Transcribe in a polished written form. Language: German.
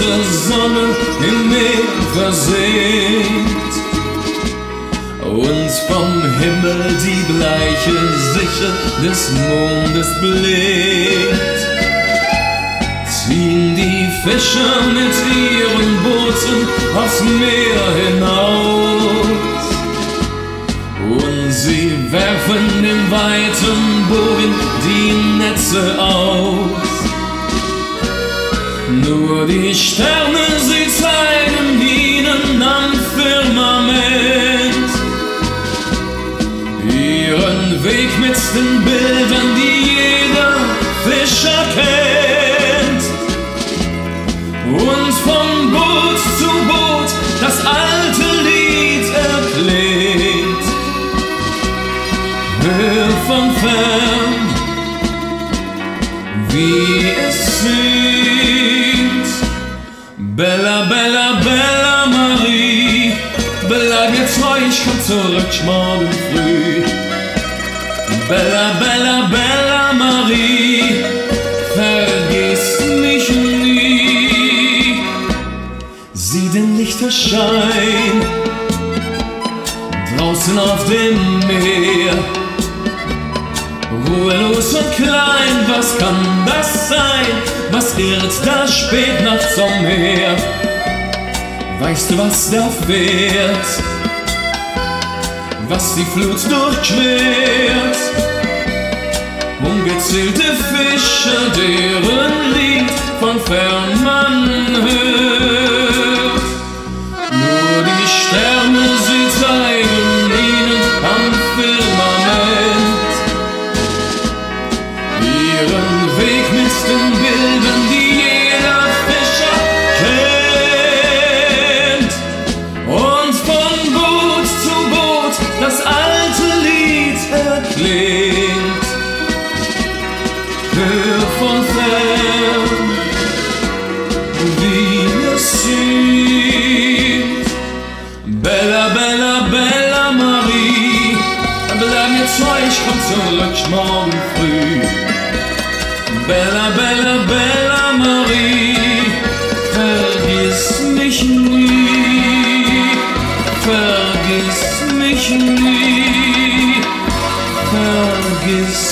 große Sonne im Meer versinkt und vom Himmel die bleiche Sichel des Mondes blinkt, ziehen die Fischer mit ihren Booten aufs Meer hinaus und sie werfen im weiten Bogen die Netze aus. Nur die Sterne, sie zeigen ihnen am Firmament ihren Weg mit den Bildern, die jeder Fischer kennt. Und von Boot zu Boot das alte Lied erklingt. Hör von fern, wie es singt. Bella, Bella, Bella Marie, bleib mir treu, ich komm zurück morgen früh. Bella, Bella, Bella Marie, vergiss mich nie. Sieh den Lichterschein draußen auf dem Meer, ruhelos und klein, was kann das sein? Was irrt da spät nachts am Meer? Weißt du, was da fährt? Was die Flut durchquert? Ungezählte Fische, deren Lied von fern man hört. Nur die Sterne, sie zeigen ihnen am Firmament ihren Weg mit den Bildern, die jeder Fischer kennt. Und von Boot zu Boot das alte Lied erklingt. Hör von fern, wie es singt. Bella, Bella, Bella Marie, bleib mir treu, ich komm zurück morgen früh. Bella, Bella, Bella Marie, vergiss mich nie, vergiss mich nie, vergiss